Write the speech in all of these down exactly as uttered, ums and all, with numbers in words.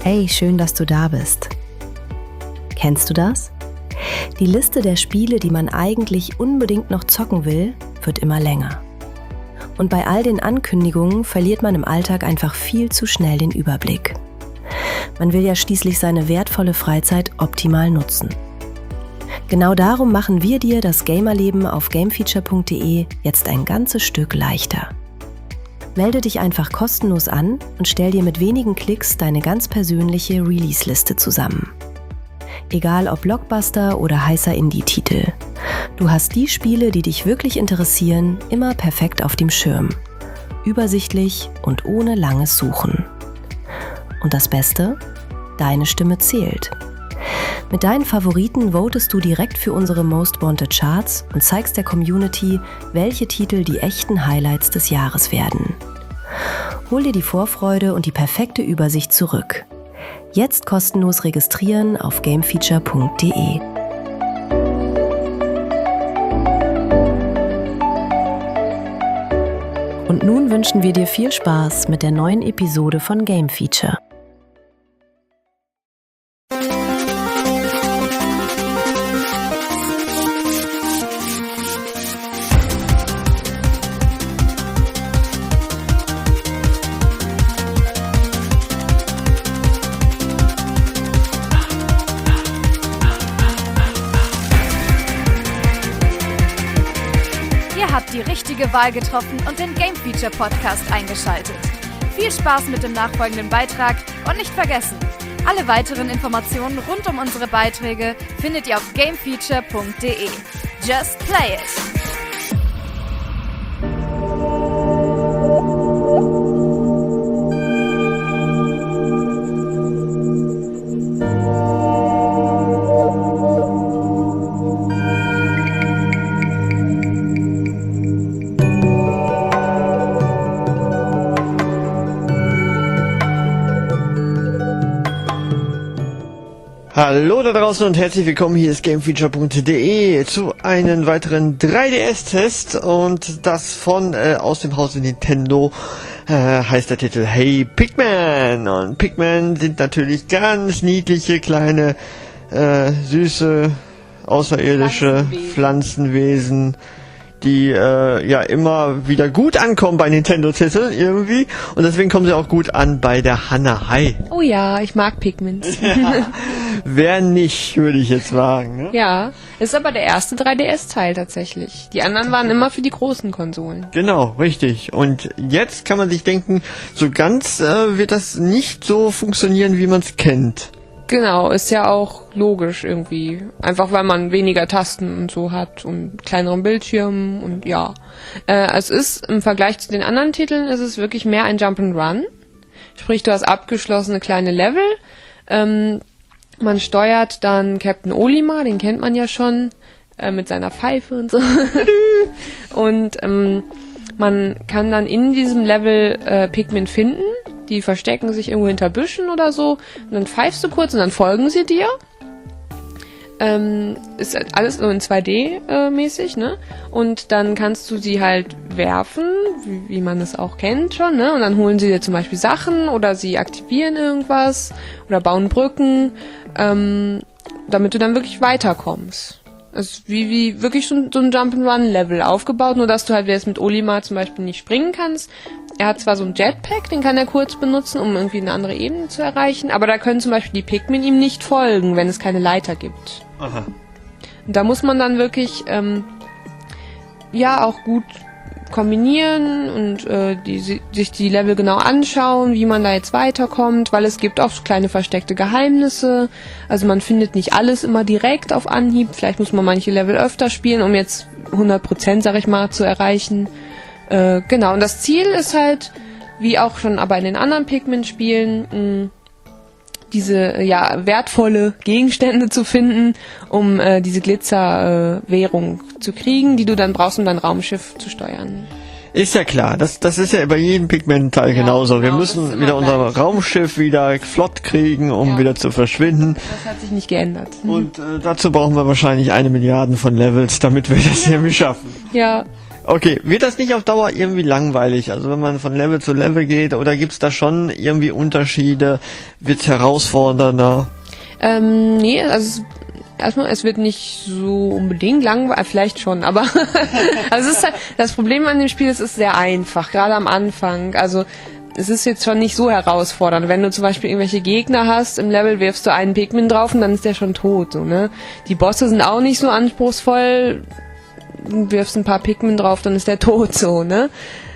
Hey, schön, dass du da bist. Kennst du das? Die Liste der Spiele, die man eigentlich unbedingt noch zocken will, wird immer länger. Und bei all den Ankündigungen verliert man im Alltag einfach viel zu schnell den Überblick. Man will ja schließlich seine wertvolle Freizeit optimal nutzen. Genau darum machen wir dir das Gamerleben auf gamefeature punkt de jetzt ein ganzes Stück leichter. Melde dich einfach kostenlos an und stell dir mit wenigen Klicks deine ganz persönliche Release-Liste zusammen. Egal ob Blockbuster oder heißer Indie-Titel. Du hast die Spiele, die dich wirklich interessieren, immer perfekt auf dem Schirm. Übersichtlich und ohne langes Suchen. Und das Beste? Deine Stimme zählt. Mit deinen Favoriten votest du direkt für unsere Most Wanted Charts und zeigst der Community, welche Titel die echten Highlights des Jahres werden. Hol dir die Vorfreude und die perfekte Übersicht zurück. Jetzt kostenlos registrieren auf gamefeature punkt de. Und nun wünschen wir dir viel Spaß mit der neuen Episode von Game Feature. Die richtige Wahl getroffen und den Game Feature Podcast eingeschaltet. Viel Spaß mit dem nachfolgenden Beitrag und nicht vergessen, alle weiteren Informationen rund um unsere Beiträge findet ihr auf gamefeature punkt de. Just play it! Hallo da draußen und herzlich willkommen, hier ist gamefeature punkt de zu einem weiteren drei D S-Test und das von äh, aus dem Hause Nintendo äh, heißt der Titel Hey Pikmin. Und Pikmin sind natürlich ganz niedliche, kleine, äh, süße, außerirdische Pflanzenwesen, Pflanzenwesen die äh, ja immer wieder gut ankommen bei Nintendo-Titeln irgendwie und deswegen kommen sie auch gut an bei der Hannah Hai. Oh ja, ich mag Pikmins. Ja, wer nicht, würde ich jetzt sagen. Ne? Ja, ist aber der erste drei D S-Teil tatsächlich. Die anderen waren immer für die großen Konsolen. Genau, richtig. Und jetzt kann man sich denken, so ganz äh, wird das nicht so funktionieren, wie man es kennt. Genau, ist ja auch logisch irgendwie. Einfach weil man weniger Tasten und so hat und kleineren Bildschirm und ja. Äh, es ist im Vergleich zu den anderen Titeln, ist es wirklich mehr ein Jump'n'Run. Sprich, du hast abgeschlossene kleine Level. Ähm, man steuert dann Captain Olimar, den kennt man ja schon, äh, mit seiner Pfeife und so. Und ähm, man kann dann in diesem Level äh, Pikmin finden. Die verstecken sich irgendwo hinter Büschen oder so. Und dann pfeifst du kurz und dann folgen sie dir. Ähm, ist alles so in zwei D äh, mäßig, ne? Und dann kannst du sie halt werfen, wie, wie man es auch kennt schon, ne? Und dann holen sie dir zum Beispiel Sachen oder sie aktivieren irgendwas oder bauen Brücken, ähm, damit du dann wirklich weiterkommst. Also wie, wie wirklich so ein, so ein Jump'n'Run-Level aufgebaut, nur dass du halt jetzt mit Olimar zum Beispiel nicht springen kannst. Er hat zwar so ein Jetpack, den kann er kurz benutzen, um irgendwie eine andere Ebene zu erreichen, aber da können zum Beispiel die Pikmin ihm nicht folgen, wenn es keine Leiter gibt. Aha. Und da muss man dann wirklich ähm, ja auch gut kombinieren und äh, die, sich die Level genau anschauen, wie man da jetzt weiterkommt, weil es gibt auch so kleine versteckte Geheimnisse. Also man findet nicht alles immer direkt auf Anhieb. Vielleicht muss man manche Level öfter spielen, um jetzt hundert Prozent, sag ich mal, zu erreichen. Äh, genau, und das Ziel ist halt, wie auch schon aber in den anderen Pikmin-Spielen, mh, diese ja wertvolle Gegenstände zu finden, um äh, diese Glitzer-Währung äh, zu kriegen, die du dann brauchst, um dein Raumschiff zu steuern. Ist ja klar, das, das ist ja bei jedem Pikmin-Teil ja, genauso. Genau, wir müssen wieder unser gleich. Raumschiff wieder flott kriegen, um ja. wieder zu verschwinden. Das hat sich nicht geändert. Und äh, dazu brauchen wir wahrscheinlich eine Milliarde von Levels, damit wir das irgendwie schaffen. Ja. Okay, wird das nicht auf Dauer irgendwie langweilig? Also wenn man von Level zu Level geht, oder gibt's da schon irgendwie Unterschiede? Wird's herausfordernder? Ähm, nee, also erstmal, es wird nicht so unbedingt langweilig, vielleicht schon, aber also es ist halt, das Problem an dem Spiel ist, es ist sehr einfach, gerade am Anfang. Also es ist jetzt schon nicht so herausfordernd. Wenn du zum Beispiel irgendwelche Gegner hast im Level, wirfst du einen Pikmin drauf und dann ist der schon tot. So, ne? Die Bosse sind auch nicht so anspruchsvoll. Du wirfst ein paar Pikmin drauf, dann ist der tot. So, ne?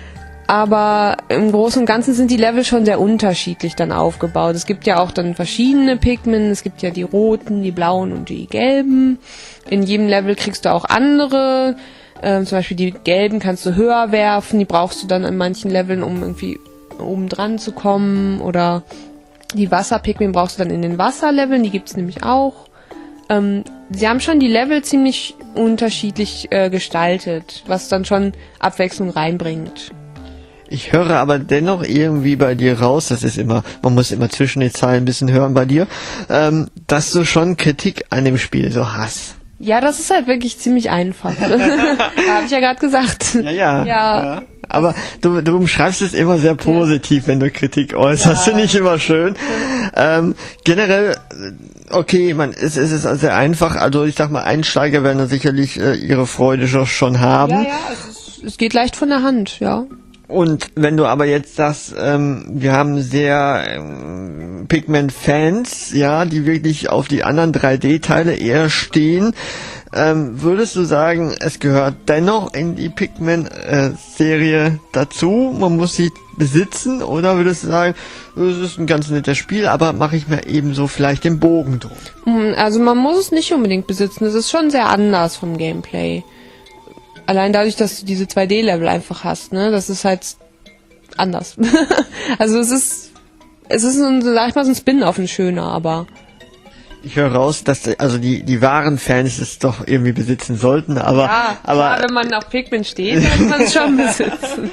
Aber im Großen und Ganzen sind die Level schon sehr unterschiedlich dann aufgebaut. Es gibt ja auch dann verschiedene Pikmin. Es gibt ja die roten, die blauen und die gelben. In jedem Level kriegst du auch andere. Ähm, zum Beispiel die gelben kannst du höher werfen. Die brauchst du dann in manchen Leveln, um irgendwie oben dran zu kommen, oder die Wasser-Pikmin brauchst du dann in den Wasserleveln, die gibt's nämlich auch. Ähm, sie haben schon die Level ziemlich unterschiedlich äh, gestaltet, was dann schon Abwechslung reinbringt. Ich höre aber dennoch irgendwie bei dir raus, das ist immer, man muss immer zwischen den Zeilen ein bisschen hören bei dir, ähm, dass du schon Kritik an dem Spiel so hast. Ja, das ist halt wirklich ziemlich einfach. Habe ich ja gerade gesagt. Ja, ja. ja. ja. Aber du, du umschreibst es immer sehr positiv, wenn du Kritik äußerst. Ja. Finde ich immer schön. Ähm, generell, okay, man, es, es ist sehr einfach. Also ich sag mal, Einsteiger werden da sicherlich äh, ihre Freude schon haben. Ja, ja, es, ist, es geht leicht von der Hand, ja. Und wenn du aber jetzt sagst, ähm, wir haben sehr ähm, Pikmin-Fans, ja, die wirklich auf die anderen drei D-Teile eher stehen, ähm, würdest du sagen, es gehört dennoch in die Pikmin-Serie dazu, man muss sie besitzen, oder würdest du sagen, es ist ein ganz nettes Spiel, aber mache ich mir ebenso vielleicht den Bogen drum? Also man muss es nicht unbedingt besitzen, es ist schon sehr anders vom Gameplay. Allein dadurch, dass du diese zwei D-Level einfach hast, ne, das ist halt anders. Also es ist, es ist ein, sag ich mal, so ein Spin-off, ein schöner, aber... Ich höre raus, dass also die die wahren Fans es doch irgendwie besitzen sollten, aber... Ja, aber klar, wenn man auf Pikmin steht, dann kann man es schon besitzen.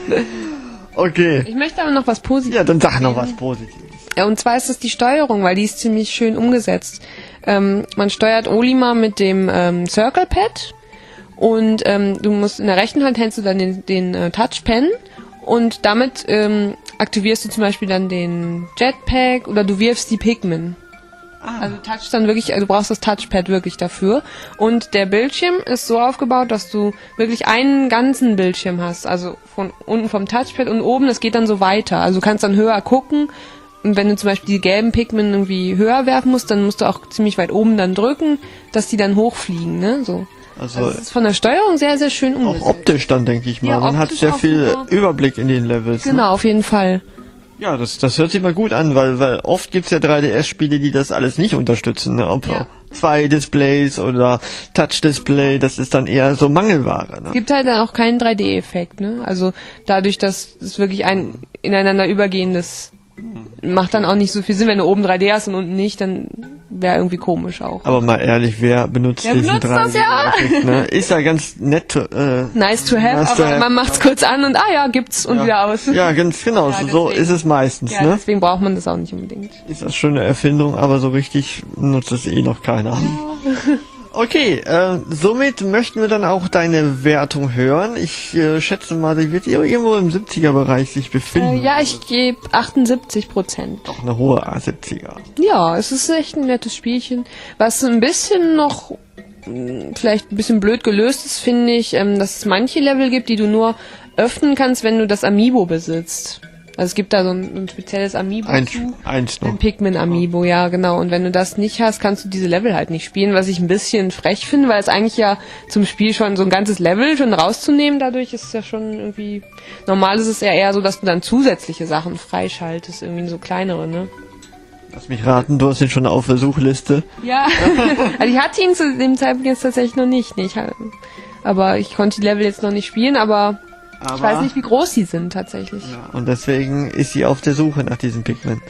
Okay. Ich möchte aber noch was Positives. Ja, dann sag noch was Positives. Ja, und zwar ist es die Steuerung, weil die ist ziemlich schön umgesetzt. Ähm, man steuert Olimar mit dem ähm, Circle Pad. Und ähm, du musst in der rechten Hand hältst du dann den, den äh, Touchpen und damit ähm, aktivierst du zum Beispiel dann den Jetpack oder du wirfst die Pikmin. Ah. Also touch dann wirklich, also du brauchst das Touchpad wirklich dafür. Und der Bildschirm ist so aufgebaut, dass du wirklich einen ganzen Bildschirm hast. Also von unten vom Touchpad und oben, das geht dann so weiter. Also du kannst dann höher gucken. Und wenn du zum Beispiel die gelben Pikmin irgendwie höher werfen musst, dann musst du auch ziemlich weit oben dann drücken, dass die dann hochfliegen, ne? So. Also, also das ist von der Steuerung sehr, sehr schön umgesetzt. Auch optisch dann, denke ich mal. Ja, man hat sehr viel super. Überblick in den Levels. Genau, ne? Auf jeden Fall. Ja, das das hört sich mal gut an, weil weil oft gibt's ja drei D S-Spiele, die das alles nicht unterstützen. Ne? Ob ja. zwei Displays oder Touch-Display, das ist dann eher so Mangelware. Ne? Es gibt halt dann auch keinen drei D-Effekt. Ne? Also dadurch, dass es wirklich ein ineinander übergehendes macht dann auch nicht so viel Sinn, wenn du oben drei D hast und unten nicht, dann wäre irgendwie komisch auch. Aber mal ehrlich, wer benutzt wer diesen benutzt drei D? Das, ja? Ne? Ist ja ganz nett. Äh, nice to have, nice aber to have. man macht's kurz an und ah ja, gibt's und ja. wieder aus. Ja, ganz genau, ja, so ist es meistens. Ja, ne? deswegen braucht man das auch nicht unbedingt. Ist das schon eine Erfindung, aber so richtig nutzt es eh noch keiner. Okay, äh, somit möchten wir dann auch deine Wertung hören. Ich äh, schätze mal, die wird irgendwo im siebziger-Bereich sich befinden. Äh, ja, ich gebe achtundsiebzig Prozent. Doch eine hohe siebziger. Ja, es ist echt ein nettes Spielchen. Was ein bisschen noch mh, vielleicht ein bisschen blöd gelöst ist, finde ich, ähm, dass es manche Level gibt, die du nur öffnen kannst, wenn du das Amiibo besitzt. Also es gibt da so ein, ein spezielles Amiibo eins, zu. Eins noch. Ein Pikmin-Amiibo, ja, genau. Und wenn du das nicht hast, kannst du diese Level halt nicht spielen, was ich ein bisschen frech finde, weil es eigentlich ja zum Spiel schon so ein ganzes Level schon rauszunehmen, dadurch ist es ja schon irgendwie... Normal ist es ja eher so, dass du dann zusätzliche Sachen freischaltest, irgendwie so kleinere, ne? Lass mich raten, du hast ihn schon auf der Suchliste. Ja, also ich hatte ihn zu dem Zeitpunkt jetzt tatsächlich noch nicht, ne? Ich, aber ich konnte die Level jetzt noch nicht spielen, aber... Aber ich weiß nicht, wie groß sie sind, tatsächlich. Ja, und deswegen ist sie auf der Suche nach diesem Pikmin.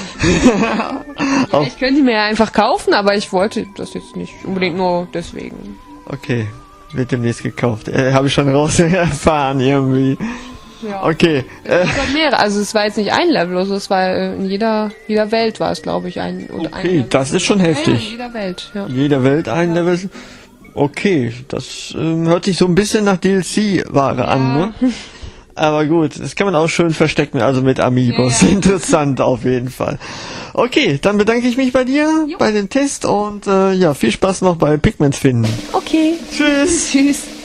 Ich könnte die mir ja einfach kaufen, aber ich wollte das jetzt nicht unbedingt nur deswegen. Okay, wird demnächst gekauft. Äh, Habe ich schon raus erfahren irgendwie. Ja. Okay. Äh, mehrere. Also es war jetzt nicht ein Level, also es war in jeder jeder Welt war es, glaube ich, ein oder okay, ein das ist schon heftig. In jeder Welt, ja. In jeder Welt ein ja. Level. Okay, das ähm, hört sich so ein bisschen nach D L C-Ware Ja. an, ne? Aber gut, das kann man auch schön verstecken, also mit Amiibos. Ja, ja. Interessant auf jeden Fall. Okay, dann bedanke ich mich bei dir, Jo. bei dem Test und äh, ja, viel Spaß noch bei Pigments finden. Okay. Tschüss! Tschüss.